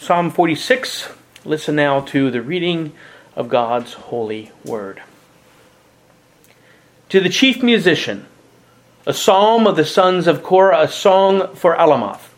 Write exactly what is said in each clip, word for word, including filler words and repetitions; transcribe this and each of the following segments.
Psalm forty-six. Listen now to the reading of God's holy word. To the chief musician, a psalm of the sons of Korah, a song for Alamoth.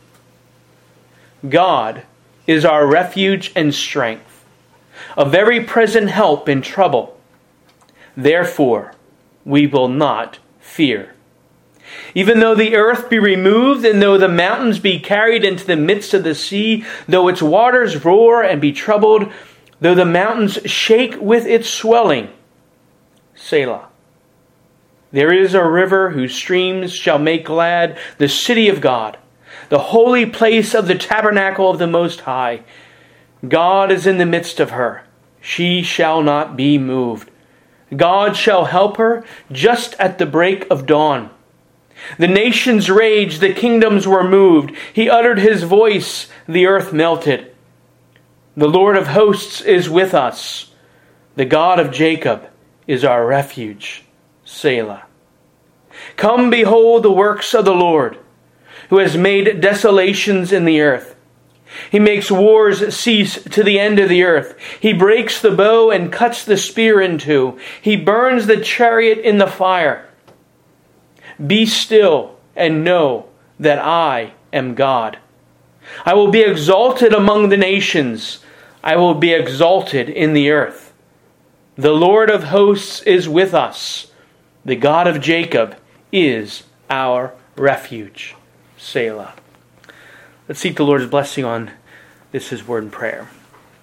God is our refuge and strength, a very present help in trouble. Therefore, we will not fear. Even though the earth be removed, and though the mountains be carried into the midst of the sea, though its waters roar and be troubled, though the mountains shake with its swelling. Selah. There is a river whose streams shall make glad the city of God, the holy place of the tabernacle of the Most High. God is in the midst of her. She shall not be moved. God shall help her just at the break of dawn. The nations raged, the kingdoms were moved. He uttered his voice, the earth melted. The Lord of hosts is with us. The God of Jacob is our refuge. Selah. Come, behold the works of the Lord, who has made desolations in the earth. He makes wars cease to the end of the earth. He breaks the bow and cuts the spear in two. He burns the chariot in the fire. Be still and know that I am God. I will be exalted among the nations. I will be exalted in the earth. The Lord of hosts is with us. The God of Jacob is our refuge. Selah. Let's seek the Lord's blessing on this His word and prayer.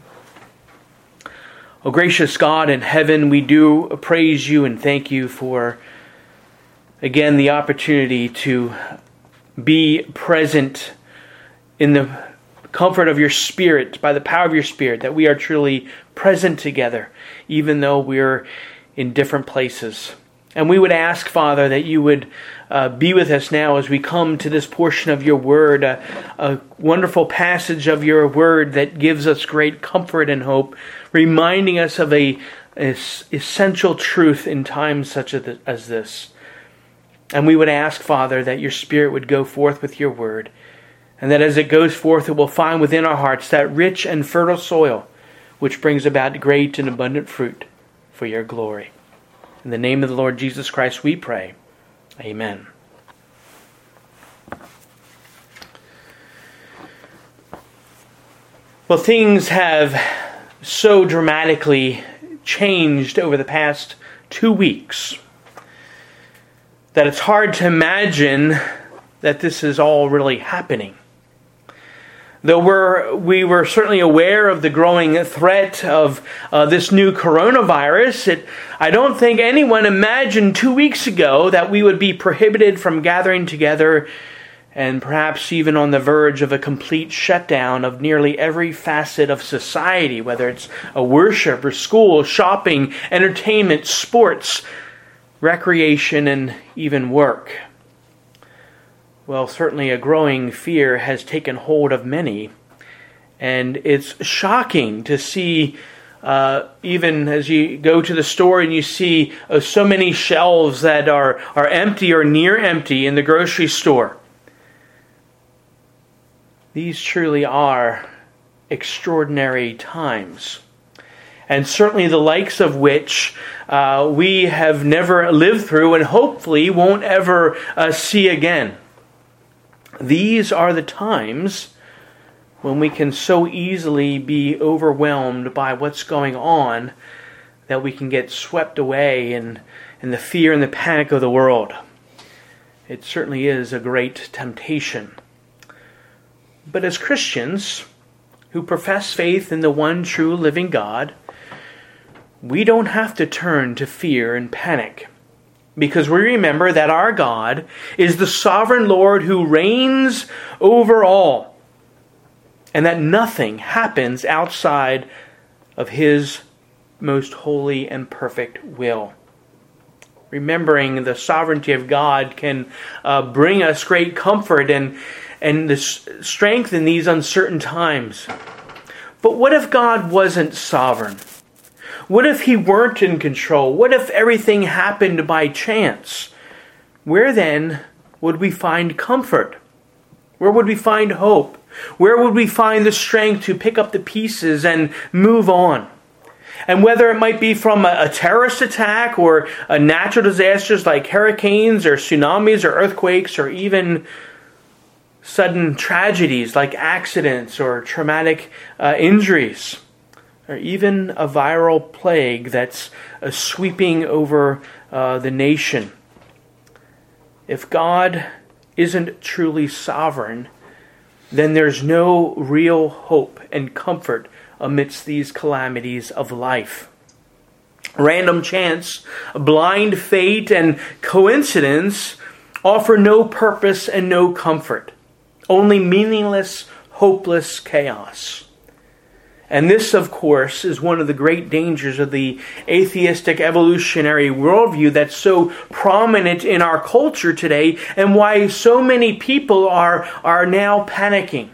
O gracious God in heaven, we do praise you and thank you for, again, the opportunity to be present in the comfort of your Spirit, by the power of your Spirit, that we are truly present together, even though we're in different places. And we would ask, Father, that you would uh, be with us now as we come to this portion of your word, a, a wonderful passage of your word that gives us great comfort and hope, reminding us of a, a essential truth in times such as this. And we would ask, Father, that your Spirit would go forth with your word, and that as it goes forth, it will find within our hearts that rich and fertile soil which brings about great and abundant fruit for your glory. In the name of the Lord Jesus Christ we pray. Amen. Well, things have so dramatically changed over the past two weeks that it's hard to imagine that this is all really happening. Though we're, we were certainly aware of the growing threat of uh, this new coronavirus, it, I don't think anyone imagined two weeks ago that we would be prohibited from gathering together and perhaps even on the verge of a complete shutdown of nearly every facet of society, whether it's a worship or school, shopping, entertainment, sports, recreation, and even work. Well, certainly a growing fear has taken hold of many, and it's shocking to see, uh, even as you go to the store and you see uh, so many shelves that are, are empty or near empty in the grocery store. These truly are extraordinary times, and certainly the likes of which uh, we have never lived through and hopefully won't ever uh, see again. These are the times when we can so easily be overwhelmed by what's going on that we can get swept away in, in the fear and the panic of the world. It certainly is a great temptation. But as Christians who profess faith in the one true living God, we don't have to turn to fear and panic, because we remember that our God is the sovereign Lord who reigns over all, and that nothing happens outside of His most holy and perfect will. Remembering the sovereignty of God can uh, bring us great comfort and, and the strength in these uncertain times. But what if God wasn't sovereign? What if He weren't in control? What if everything happened by chance? Where then would we find comfort? Where would we find hope? Where would we find the strength to pick up the pieces and move on? And whether it might be from a, a terrorist attack or a natural disasters like hurricanes or tsunamis or earthquakes or even sudden tragedies like accidents or traumatic uh, injuries, or even a viral plague that's uh, sweeping over uh, the nation. If God isn't truly sovereign, then there's no real hope and comfort amidst these calamities of life. Random chance, blind fate, and coincidence offer no purpose and no comfort. Only meaningless, hopeless chaos. And this, of course, is one of the great dangers of the atheistic evolutionary worldview that's so prominent in our culture today, and why so many people are, are now panicking.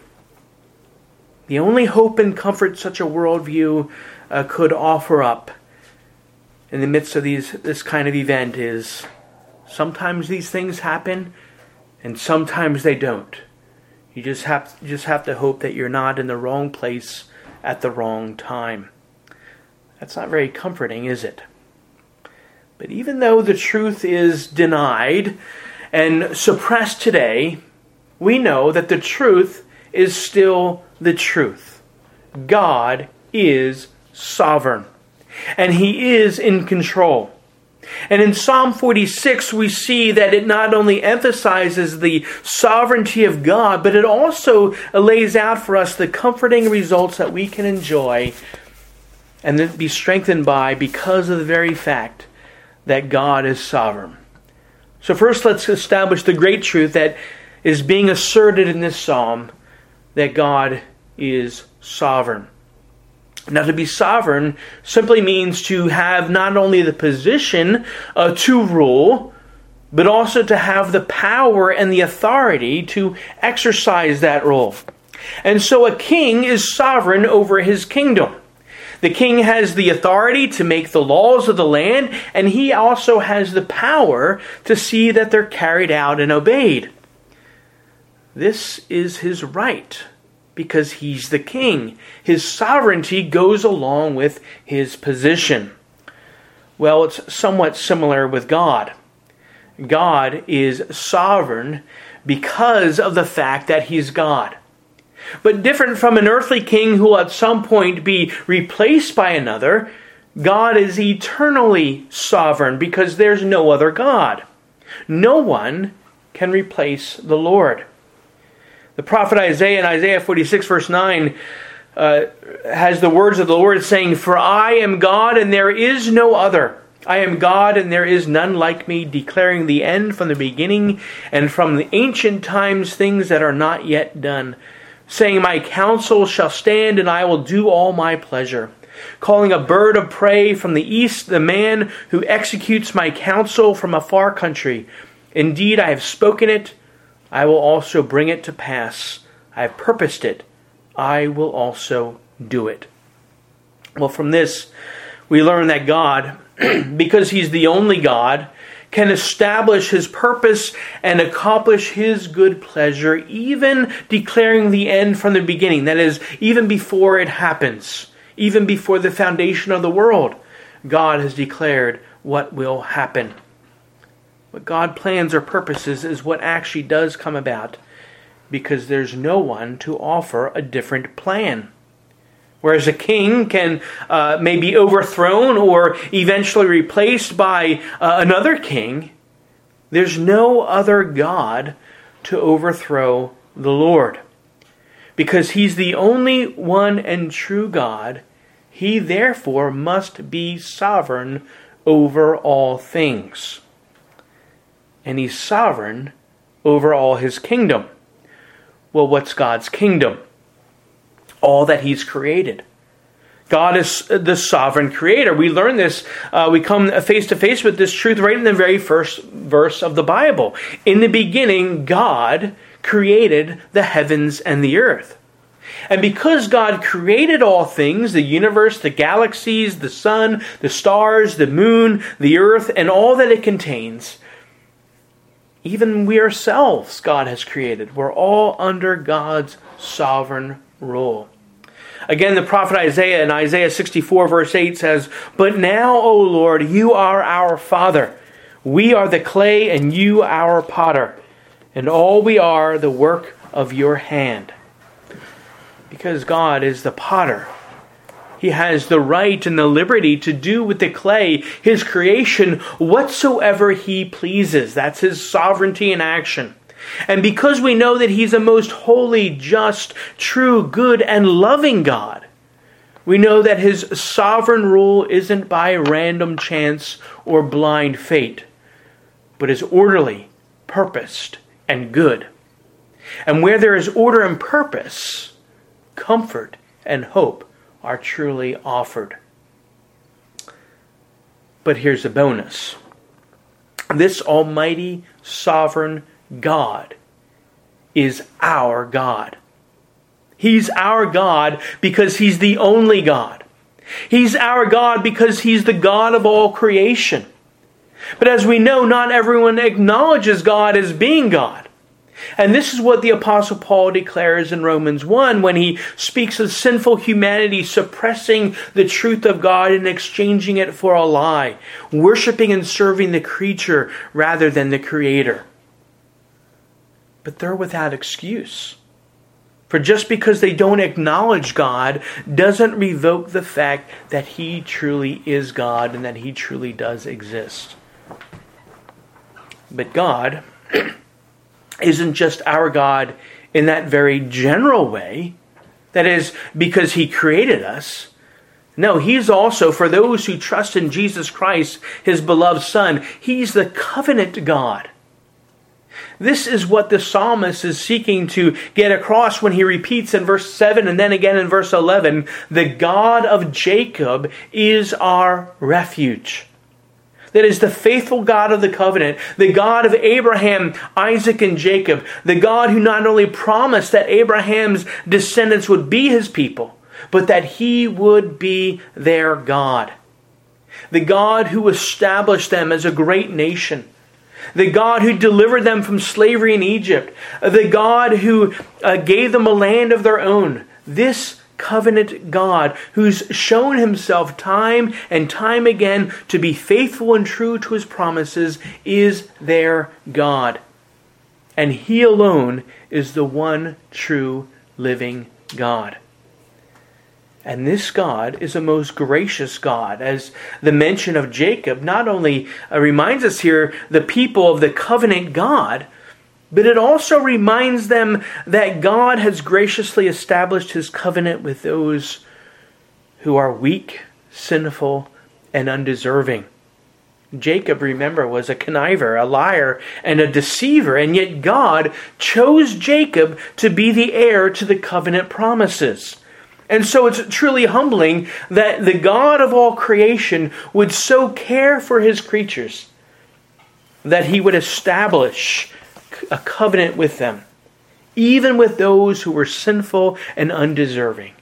The only hope and comfort such a worldview uh, could offer up in the midst of these this kind of event is sometimes these things happen and sometimes they don't. You just have, you just have to hope that you're not in the wrong place at the wrong time. That's not very comforting, is it? But even though the truth is denied and suppressed today, we know that the truth is still the truth. God is sovereign, and He is in control. And in Psalm forty-six, we see that it not only emphasizes the sovereignty of God, but it also lays out for us the comforting results that we can enjoy and then be strengthened by because of the very fact that God is sovereign. So first, let's establish the great truth that is being asserted in this psalm, that God is sovereign. Now, to be sovereign simply means to have not only the position uh, to rule, but also to have the power and the authority to exercise that rule. And so a king is sovereign over his kingdom. The king has the authority to make the laws of the land, and he also has the power to see that they're carried out and obeyed. This is his right, because he's the king. His sovereignty goes along with his position. Well, it's somewhat similar with God. God is sovereign because of the fact that He's God. But different from an earthly king who will at some point be replaced by another, God is eternally sovereign because there's no other God. No one can replace the Lord. The prophet Isaiah in Isaiah forty-six verse nine uh, has the words of the Lord saying, "For I am God and there is no other. I am God and there is none like me, declaring the end from the beginning and from the ancient times things that are not yet done. Saying, my counsel shall stand and I will do all my pleasure. Calling a bird of prey from the east, the man who executes my counsel from a far country. Indeed, I have spoken it. I will also bring it to pass. I have purposed it. I will also do it." Well, from this, we learn that God, because He's the only God, can establish His purpose and accomplish His good pleasure, even declaring the end from the beginning. That is, even before it happens, even before the foundation of the world, God has declared what will happen. What God plans or purposes is what actually does come about, because there's no one to offer a different plan. Whereas a king can uh, may be overthrown or eventually replaced by uh, another king, there's no other God to overthrow the Lord. Because He's the only one and true God, He therefore must be sovereign over all things. And He's sovereign over all His kingdom. Well, what's God's kingdom? All that He's created. God is the sovereign creator. We learn this, uh, we come face to face with this truth right in the very first verse of the Bible. In the beginning, God created the heavens and the earth. And because God created all things, the universe, the galaxies, the sun, the stars, the moon, the earth, and all that it contains, Even we ourselves, God has created. We're all under God's sovereign rule. Again, the prophet Isaiah in Isaiah sixty-four verse eight says, "But now, O Lord, you are our Father. We are the clay and you our potter. And all we are the work of your hand." Because God is the potter, He has the right and the liberty to do with the clay, His creation, whatsoever He pleases. That's His sovereignty in action. And because we know that He's a most holy, just, true, good, and loving God, we know that His sovereign rule isn't by random chance or blind fate, but is orderly, purposed, and good. And where there is order and purpose, comfort and hope are truly offered. But here's a bonus. This almighty, sovereign God is our God. He's our God because He's the only God. He's our God because He's the God of all creation. But as we know, not everyone acknowledges God as being God. And this is what the Apostle Paul declares in Romans one when he speaks of sinful humanity suppressing the truth of God and exchanging it for a lie, worshiping and serving the creature rather than the Creator. But they're without excuse. For just because they don't acknowledge God doesn't revoke the fact that He truly is God and that He truly does exist. But God isn't just our God in that very general way. That is, because He created us. No, He's also, for those who trust in Jesus Christ, His beloved Son, He's the covenant God. This is what the psalmist is seeking to get across when he repeats in verse seven and then again in verse eleven, "The God of Jacob is our refuge." That is the faithful God of the covenant, the God of Abraham, Isaac, and Jacob, the God who not only promised that Abraham's descendants would be His people, but that He would be their God. The God who established them as a great nation. The God who delivered them from slavery in Egypt. The God who uh, gave them a land of their own. This covenant God who's shown Himself time and time again to be faithful and true to His promises is their God. And He alone is the one true living God. And this God is a most gracious God, as the mention of Jacob not only uh, reminds us here the people of the covenant God, but it also reminds them that God has graciously established His covenant with those who are weak, sinful, and undeserving. Jacob, remember, was a conniver, a liar, and a deceiver, and yet God chose Jacob to be the heir to the covenant promises. And so it's truly humbling that the God of all creation would so care for His creatures that He would establish a covenant with them, even with those who were sinful and undeserving.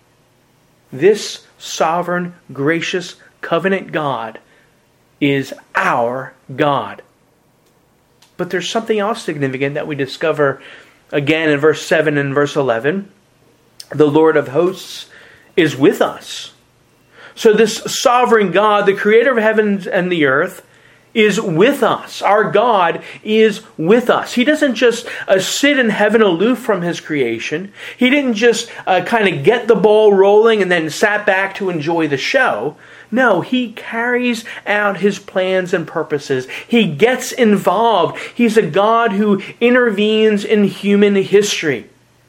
This sovereign, gracious, covenant God is our God. But there's something else significant that we discover again in verse seven and verse eleven. The Lord of hosts is with us. So this sovereign God, the creator of heavens and the earth, is with us. Our God is with us. He doesn't just uh, sit in heaven aloof from His creation. He didn't just uh, kind of get the ball rolling and then sat back to enjoy the show. No, He carries out His plans and purposes. He gets involved. He's a God who intervenes in human history.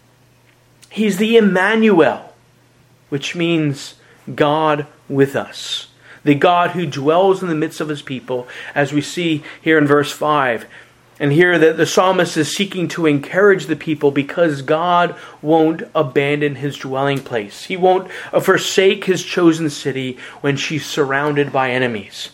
He's the Emmanuel, which means God with us. The God who dwells in the midst of His people, as we see here in verse five. And here the, the psalmist is seeking to encourage the people because God won't abandon His dwelling place. He won't forsake His chosen city when she's surrounded by enemies.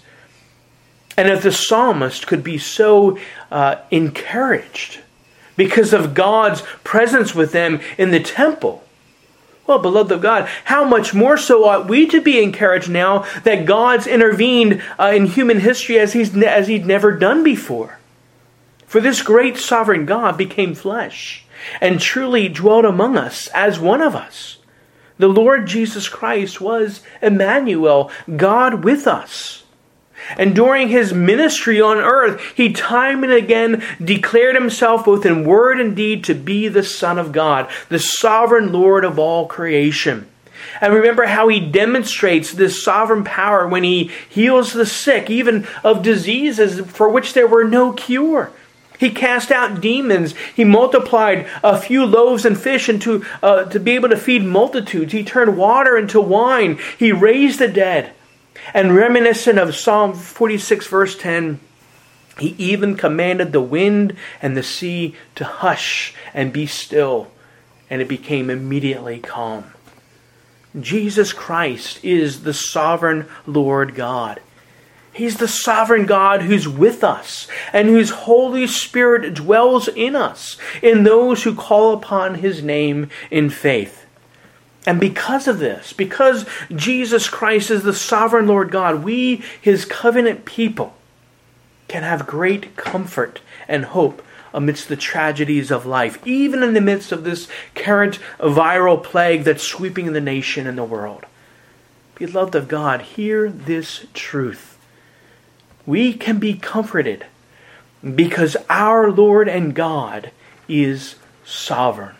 And if the psalmist could be so uh, encouraged because of God's presence with them in the temple, well, beloved of God, how much more so ought we to be encouraged now that God's intervened uh, in human history as he's ne- as He'd never done before. For this great sovereign God became flesh and truly dwelt among us as one of us. The Lord Jesus Christ was Emmanuel, God with us. And during his ministry on earth, he time and again declared himself both in word and deed to be the Son of God, the sovereign Lord of all creation. And remember how he demonstrates this sovereign power when he heals the sick, even of diseases for which there were no cure. He cast out demons. He multiplied a few loaves and fish into uh, to be able to feed multitudes. He turned water into wine. He raised the dead. And reminiscent of Psalm forty-six, verse ten, he even commanded the wind and the sea to hush and be still, and it became immediately calm. Jesus Christ is the sovereign Lord God. He's the sovereign God who's with us and whose Holy Spirit dwells in us, in those who call upon his name in faith. And because of this, because Jesus Christ is the sovereign Lord God, we, his covenant people, can have great comfort and hope amidst the tragedies of life, even in the midst of this current viral plague that's sweeping the nation and the world. Beloved of God, hear this truth. We can be comforted because our Lord and God is sovereign.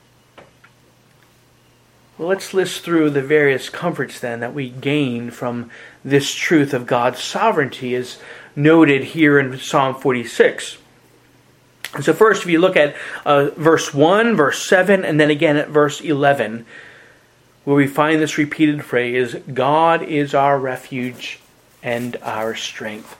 Well, let's list through the various comforts then that we gain from this truth of God's sovereignty as noted here in Psalm forty-six. And so first, if you look at uh, verse one, verse seven, and then again at verse eleven, where we find this repeated phrase, God is our refuge and our strength.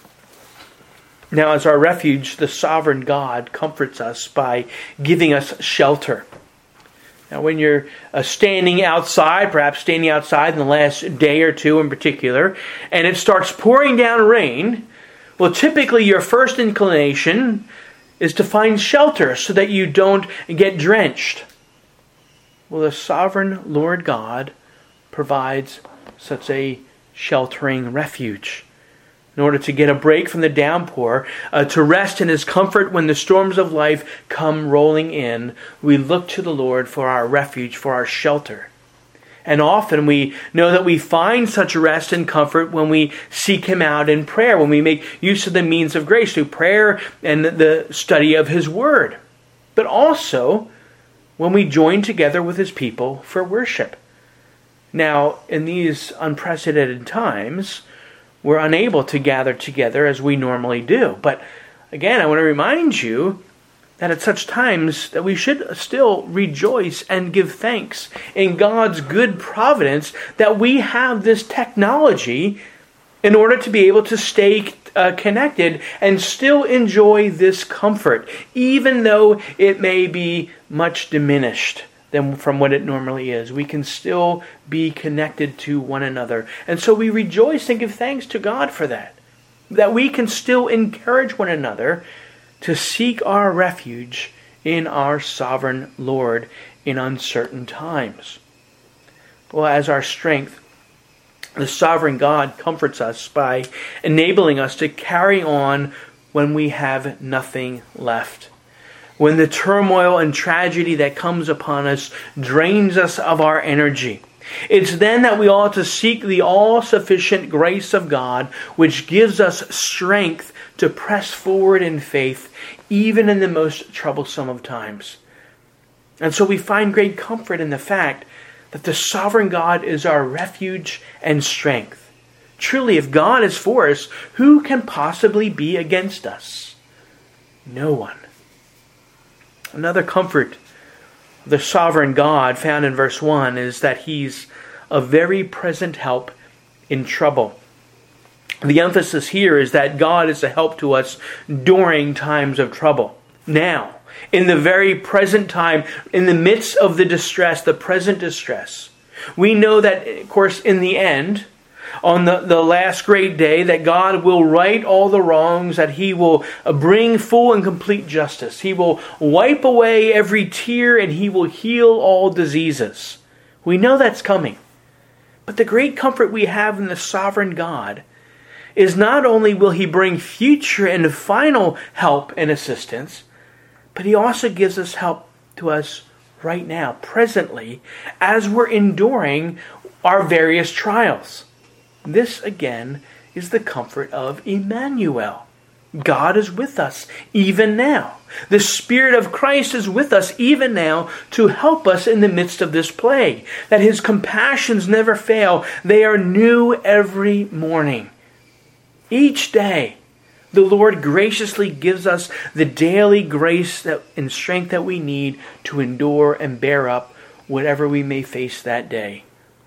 Now, as our refuge, the sovereign God comforts us by giving us shelter. Now, when you're uh, standing outside, perhaps standing outside in the last day or two in particular, and it starts pouring down rain, well, typically your first inclination is to find shelter so that you don't get drenched. Well, the sovereign Lord God provides such a sheltering refuge. In order to get a break from the downpour, uh, to rest in his comfort when the storms of life come rolling in, we look to the Lord for our refuge, for our shelter. And often we know that we find such rest and comfort when we seek him out in prayer, when we make use of the means of grace through prayer and the study of his word. But also when we join together with his people for worship. Now, in these unprecedented times, we're unable to gather together as we normally do. But again, I want to remind you that at such times that we should still rejoice and give thanks in God's good providence that we have this technology in order to be able to stay uh, connected and still enjoy this comfort, even though it may be much diminished than from what it normally is. We can still be connected to one another. And so we rejoice and give thanks to God for that. That we can still encourage one another to seek our refuge in our sovereign Lord in uncertain times. Well, as our strength, the sovereign God comforts us by enabling us to carry on when we have nothing left. When the turmoil and tragedy that comes upon us drains us of our energy. It's then that we ought to seek the all-sufficient grace of God, which gives us strength to press forward in faith, even in the most troublesome of times. And so we find great comfort in the fact that the sovereign God is our refuge and strength. Truly, if God is for us, who can possibly be against us? No one. Another comfort of the sovereign God found in verse one is that he's a very present help in trouble. The emphasis here is that God is a help to us during times of trouble. Now, in the very present time, in the midst of the distress, the present distress, we know that, of course, in the end, on the, the last great day, that God will right all the wrongs, that he will bring full and complete justice. He will wipe away every tear and he will heal all diseases. We know that's coming. But the great comfort we have in the sovereign God is not only will he bring future and final help and assistance, but he also gives us help to us right now, presently, as we're enduring our various trials. This, again, is the comfort of Emmanuel. God is with us even now. The Spirit of Christ is with us even now to help us in the midst of this plague. That his compassions never fail. They are new every morning. Each day, the Lord graciously gives us the daily grace that, and strength that we need to endure and bear up whatever we may face that day.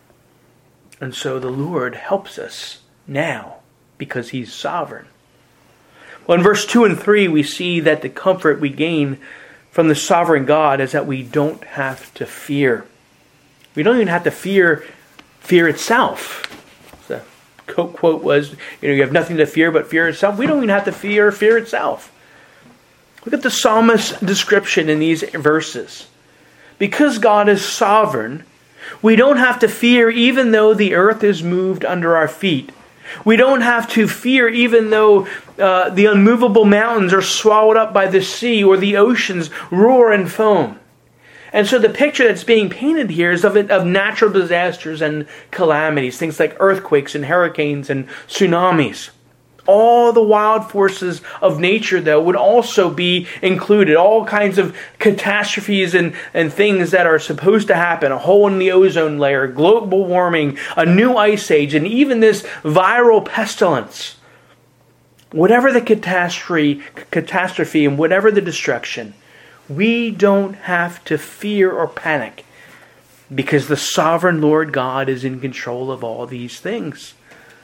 And so the Lord helps us now because he's sovereign. Well, in verse two and three, we see that the comfort we gain from the sovereign God is that we don't have to fear. We don't even have to fear fear itself. The quote was, you know, you have nothing to fear but fear itself. We don't even have to fear fear itself. Look at the psalmist's description in these verses. Because God is sovereign, we don't have to fear even though the earth is moved under our feet. We don't have to fear even though uh, the unmovable mountains are swallowed up by the sea or the oceans roar and foam. And so the picture that's being painted here is of, of natural disasters and calamities, things like earthquakes and hurricanes and tsunamis. All the wild forces of nature, though, would also be included. All kinds of catastrophes and, and things that are supposed to happen. A hole in the ozone layer, global warming, a new ice age, and even this viral pestilence. Whatever the catastrophe, catastrophe and whatever the destruction, we don't have to fear or panic because the sovereign Lord God is in control of all these things.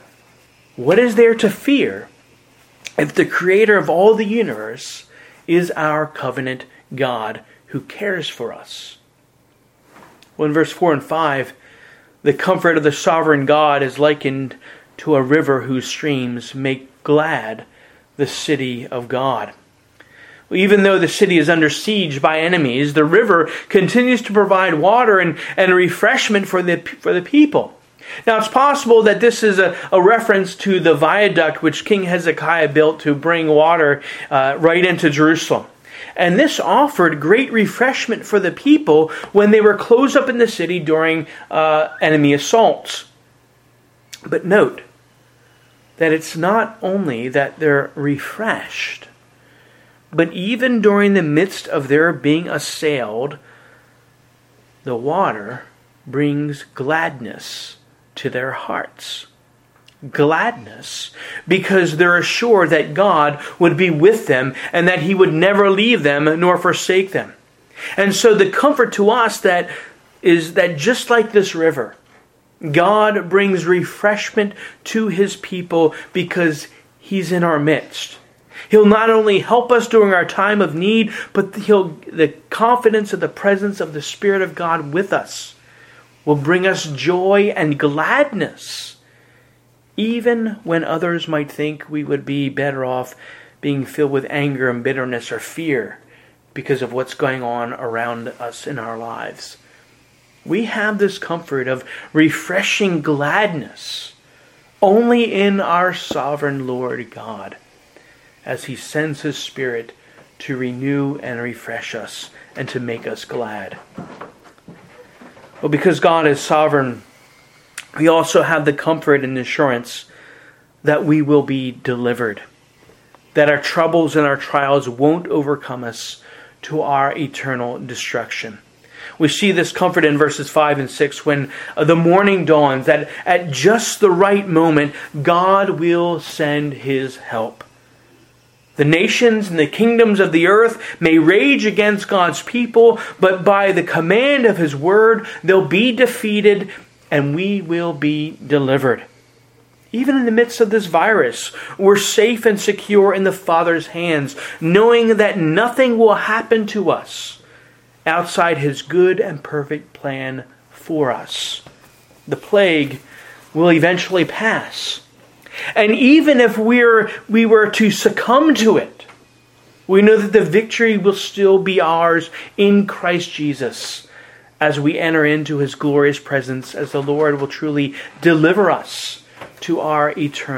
What is there to fear if the creator of all the universe is our covenant God who cares for us? Well, in verse four and five, the comfort of the sovereign God is likened to a river whose streams make glad the city of God. Even though the city is under siege by enemies, the river continues to provide water and, and refreshment for the, for the people. Now, it's possible that this is a, a reference to the viaduct which King Hezekiah built to bring water uh, right into Jerusalem. And this offered great refreshment for the people when they were closed up in the city during uh, enemy assaults. But note that it's not only that they're refreshed, but even during the midst of their being assailed, the water brings gladness to their hearts. Gladness, because they're assured that God would be with them and that he would never leave them nor forsake them. And so the comfort to us that is that just like this river, God brings refreshment to his people because he's in our midst. He'll not only help us during our time of need, but he'll the confidence of the presence of the Spirit of God with us will bring us joy and gladness, even when others might think we would be better off being filled with anger and bitterness or fear because of what's going on around us in our lives. We have this comfort of refreshing gladness only in our sovereign Lord God, as he sends his Spirit to renew and refresh us and to make us glad. Well, because God is sovereign, we also have the comfort and assurance that we will be delivered, that our troubles and our trials won't overcome us to our eternal destruction. We see this comfort in verses five and six when the morning dawns, that at just the right moment, God will send his help. The nations and the kingdoms of the earth may rage against God's people, but by the command of his word, they'll be defeated and we will be delivered. Even in the midst of this virus, we're safe and secure in the Father's hands, knowing that nothing will happen to us outside his good and perfect plan for us. The plague will eventually pass. And even if we're, we were to succumb to it, we know that the victory will still be ours in Christ Jesus as we enter into his glorious presence, as the Lord will truly deliver us to our eternal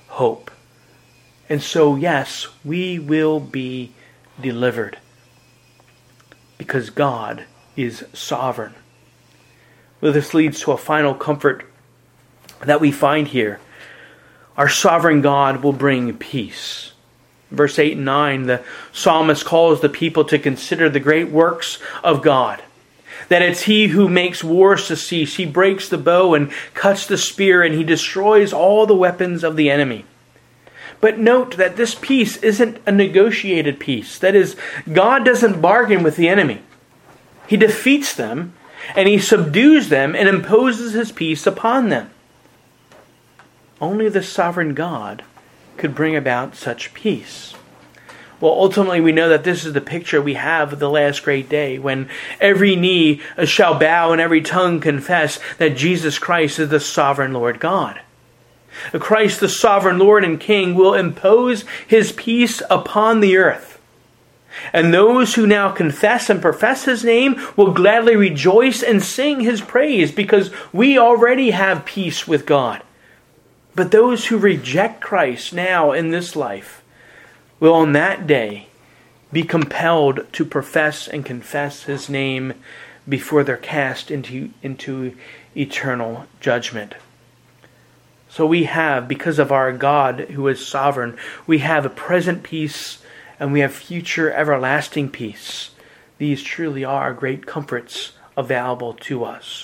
hope. And so, yes, we will be delivered because God is sovereign. Well, this leads to a final comfort that we find here. Our sovereign God will bring peace. Verse eight and nine, the psalmist calls the people to consider the great works of God. That it's He who makes wars to cease. He breaks the bow and cuts the spear, and He destroys all the weapons of the enemy. But note that this peace isn't a negotiated peace. That is, God doesn't bargain with the enemy. He defeats them, and He subdues them and imposes His peace upon them. Only the sovereign God could bring about such peace. Well, ultimately we know that this is the picture we have of the last great day, when every knee shall bow and every tongue confess that Jesus Christ is the sovereign Lord God. Christ, the sovereign Lord and King, will impose His peace upon the earth. And those who now confess and profess His name will gladly rejoice and sing His praise, because we already have peace with God. But those who reject Christ now in this life will on that day be compelled to profess and confess His name before they're cast into, into eternal judgment. So we have, because of our God who is sovereign, we have a present peace and we have future everlasting peace. These truly are great comforts available to us.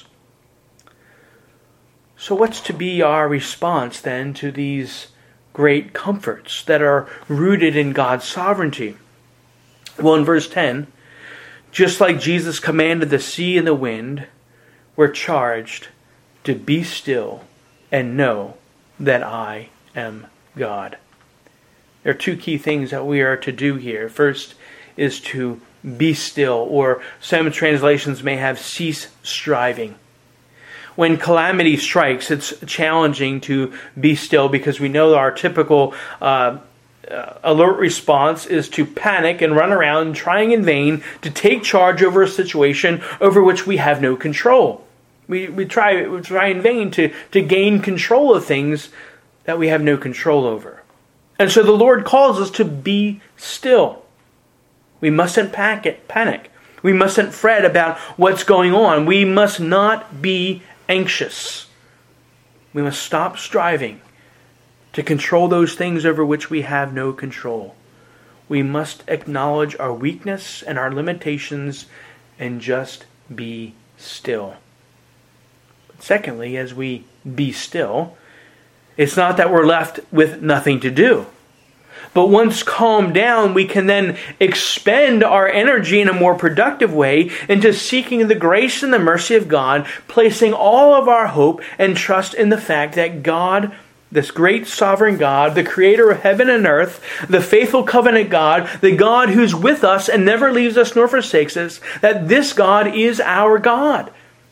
So what's to be our response then to these great comforts that are rooted in God's sovereignty? Well, in verse ten, just like Jesus commanded the sea and the wind, we're charged to be still and know that I am God. There are two key things that we are to do here. First is to be still, or some translations may have cease striving. When calamity strikes, it's challenging to be still, because we know our typical uh, uh, alert response is to panic and run around trying in vain to take charge over a situation over which we have no control. We we try we try in vain to, to gain control of things that we have no control over. And so the Lord calls us to be still. We mustn't panic. We mustn't fret about what's going on. We must not be anxious. We must stop striving to control those things over which we have no control. We must acknowledge our weakness and our limitations and just be still. Secondly, as we be still, it's not that we're left with nothing to do. But once calmed down, we can then expend our energy in a more productive way into seeking the grace and the mercy of God, placing all of our hope and trust in the fact that God, this great sovereign God, the creator of heaven and earth, the faithful covenant God, the God who's with us and never leaves us nor forsakes us, that this God is our God.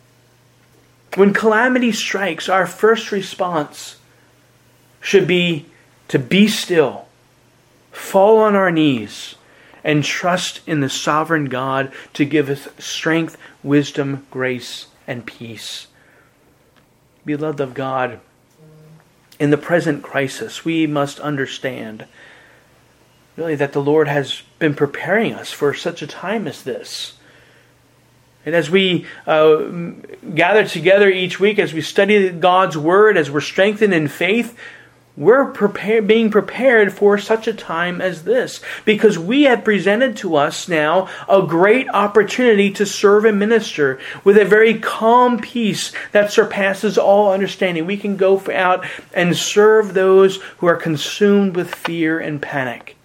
When calamity strikes, our first response should be to be still, fall on our knees, and trust in the sovereign God to give us strength, wisdom, grace, and peace. Beloved of God, in the present crisis, we must understand really that the Lord has been preparing us for such a time as this. And as we uh, gather together each week, as we study God's Word, as we're strengthened in faith, we're prepare, being prepared for such a time as this. Because we have presented to us now a great opportunity to serve and minister with a very calm peace that surpasses all understanding. We can go out and serve those who are consumed with fear and panic.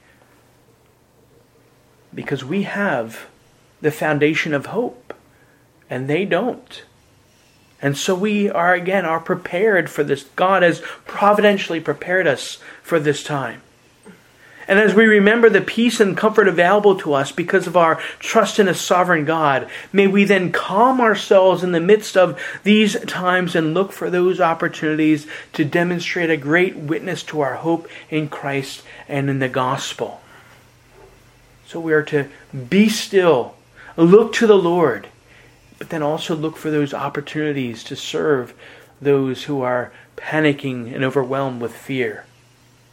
Because we have the foundation of hope. And they don't. And so we are, again, are prepared for this. God has providentially prepared us for this time. And as we remember the peace and comfort available to us because of our trust in a sovereign God, may we then calm ourselves in the midst of these times and look for those opportunities to demonstrate a great witness to our hope in Christ and in the gospel. So we are to be still, look to the Lord, but then also look for those opportunities to serve those who are panicking and overwhelmed with fear.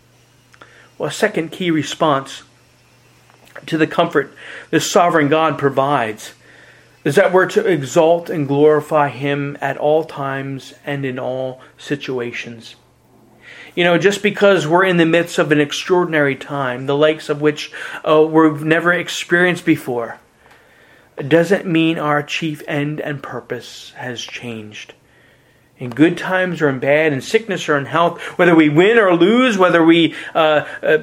Well, a second key response to the comfort the sovereign God provides is that we're to exalt and glorify Him at all times and in all situations. You know, just because we're in the midst of an extraordinary time, the likes of which uh, we've never experienced before, doesn't mean our chief end and purpose has changed. In good times or in bad, in sickness or in health, whether we win or lose, whether we uh, uh,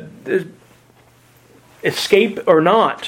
escape or not,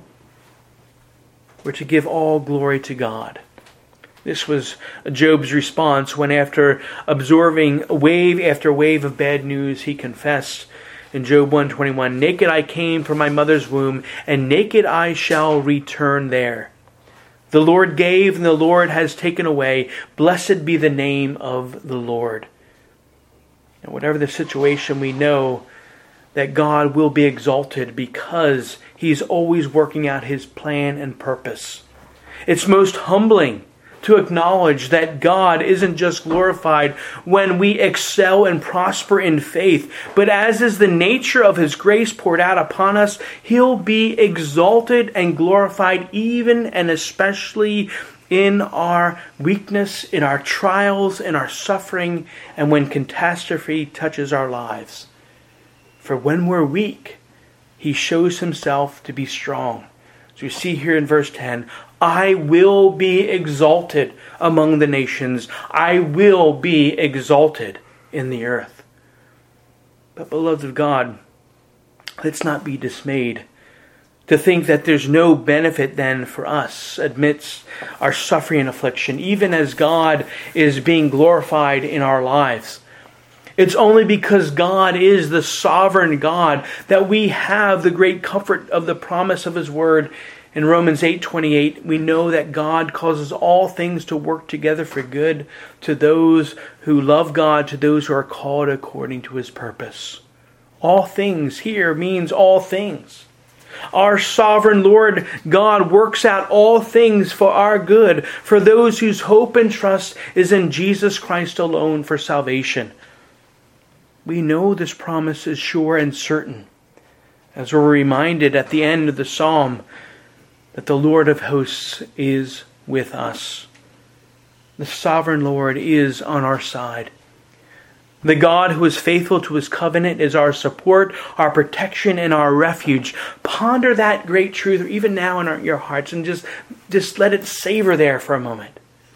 we're to give all glory to God. This was Job's response when, after absorbing wave after wave of bad news, he confessed in Job one twenty-one, "Naked I came from my mother's womb, and naked I shall return there. The Lord gave, and the Lord has taken away. Blessed be the name of the Lord." And whatever the situation, we know that God will be exalted because He's always working out His plan and purpose. It's most humbling to acknowledge that God isn't just glorified when we excel and prosper in faith, but as is the nature of His grace poured out upon us, He'll be exalted and glorified even and especially in our weakness, in our trials, in our suffering, and when catastrophe touches our lives. For when we're weak, He shows Himself to be strong. As we see here in verse ten, I will be exalted among the nations. I will be exalted in the earth. But beloved of God, let's not be dismayed to think that there's no benefit then for us amidst our suffering and affliction, even as God is being glorified in our lives. It's only because God is the sovereign God that we have the great comfort of the promise of His word. In Romans eight twenty-eight, we know that God causes all things to work together for good to those who love God, to those who are called according to His purpose. All things here means all things. Our sovereign Lord God works out all things for our good, for those whose hope and trust is in Jesus Christ alone for salvation. We know this promise is sure and certain, as we're reminded at the end of the psalm that the Lord of hosts is with us. The sovereign Lord is on our side. The God who is faithful to His covenant is our support, our protection, and our refuge. Ponder that great truth even now in our, your hearts, and just, just let it savor there for a moment.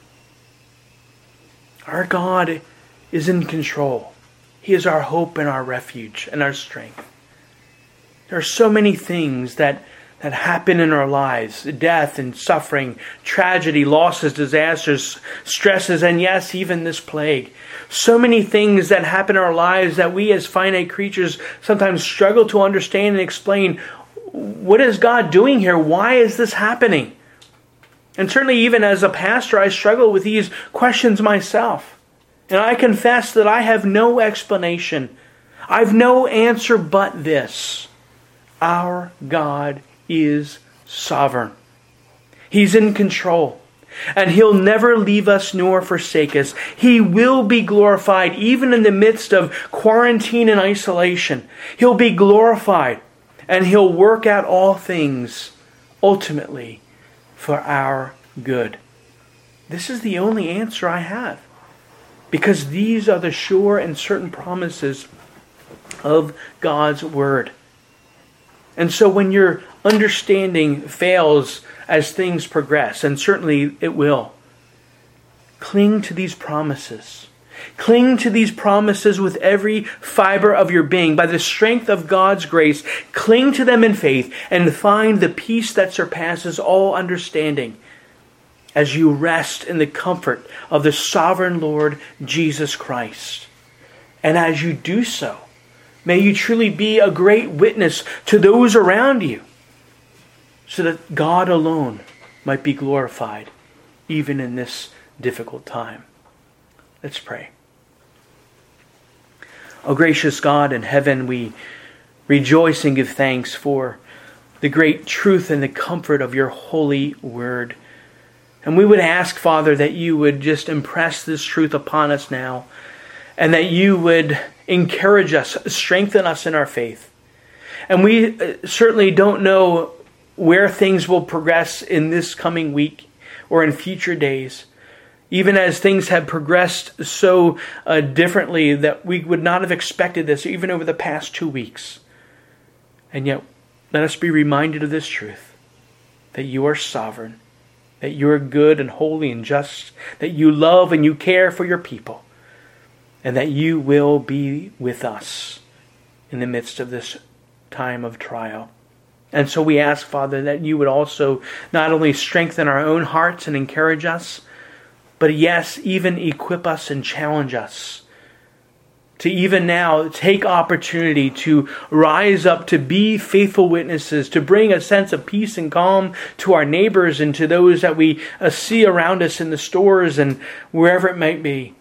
Our God is in control. He is our hope and our refuge and our strength. There are so many things that, that happen in our lives. Death and suffering, tragedy, losses, disasters, stresses, and yes, even this plague. So many things that happen in our lives that we as finite creatures sometimes struggle to understand and explain. What is God doing here? Why is this happening? And certainly even as a pastor, I struggle with these questions myself. And I confess that I have no explanation. I've no answer but this. Our God is sovereign. He's in control. And He'll never leave us nor forsake us. He will be glorified even in the midst of quarantine and isolation. He'll be glorified. And He'll work out all things ultimately for our good. This is the only answer I have. Because these are the sure and certain promises of God's Word. And so when your understanding fails as things progress, and certainly it will, cling to these promises. Cling to these promises with every fiber of your being. By the strength of God's grace, cling to them in faith and find the peace that surpasses all understanding, as you rest in the comfort of the sovereign Lord Jesus Christ. And as you do so, may you truly be a great witness to those around you, so that God alone might be glorified, even in this difficult time. Let's pray. O gracious God in heaven, we rejoice and give thanks for the great truth and the comfort of your holy word. And we would ask, Father, that you would just impress this truth upon us now, and that you would encourage us, strengthen us in our faith. And we certainly don't know where things will progress in this coming week or in future days. Even as things have progressed so uh, differently that we would not have expected this even over the past two weeks. And yet, let us be reminded of this truth, that you are sovereign, that you are good and holy and just, that you love and you care for your people, and that you will be with us in the midst of this time of trial. And so we ask, Father, that you would also not only strengthen our own hearts and encourage us, but yes, even equip us and challenge us to even now take opportunity to rise up to be faithful witnesses, to bring a sense of peace and calm to our neighbors and to those that we uh, see around us in the stores and wherever it might be.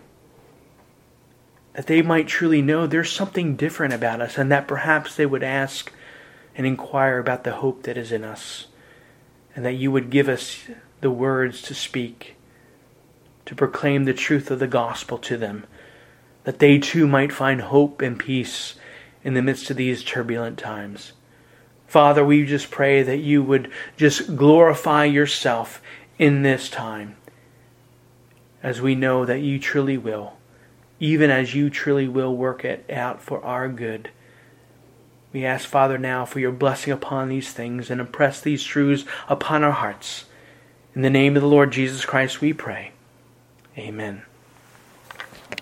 That they might truly know there's something different about us, and that perhaps they would ask and inquire about the hope that is in us, and that you would give us the words to speak, to proclaim the truth of the gospel to them, that they too might find hope and peace in the midst of these turbulent times. Father, we just pray that you would just glorify yourself in this time, as we know that you truly will, even as you truly will work it out for our good. We ask, Father, now for your blessing upon these things and impress these truths upon our hearts. In the name of the Lord Jesus Christ we pray. Amen.